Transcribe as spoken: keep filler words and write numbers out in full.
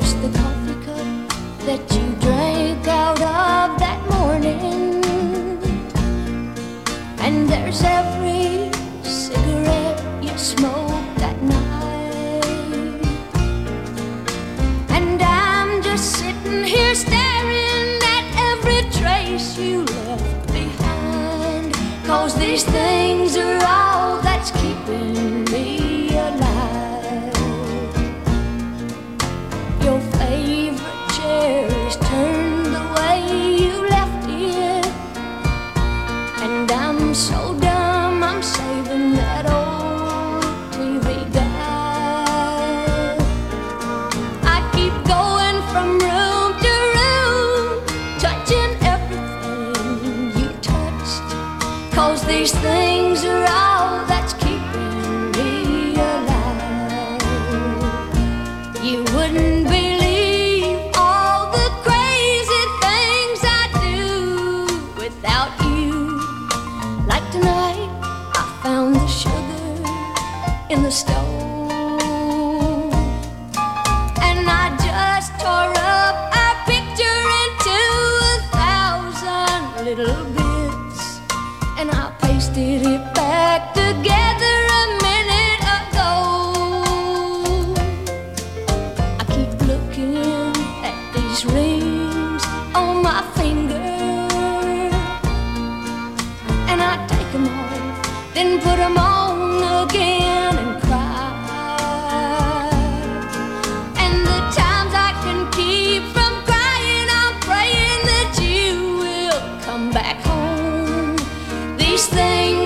just the coffee cup that you drank out of that morning. And there's every cigarette you smoked that night. And I'm just sitting here staring at every trace you left behind. 'Cause these things are all that's keeping me alive. Your favorite chair is turned the way you left it, and I'm so dumb I'm saving that old T V guide. I keep going from room to room, touching everything you touched. 'Cause these things are all that's keeping me alive. You wouldn't believe all the crazy things I do without you. Like tonight, I found the sugar in the stove, and I just tore up our picture into a thousand little bits, and I pasted it back together a minute ago. I keep looking at these rings on my finger, and I take them off, then put them on again and cry. And the times I can keep from crying, I'm praying that you will come back home. These things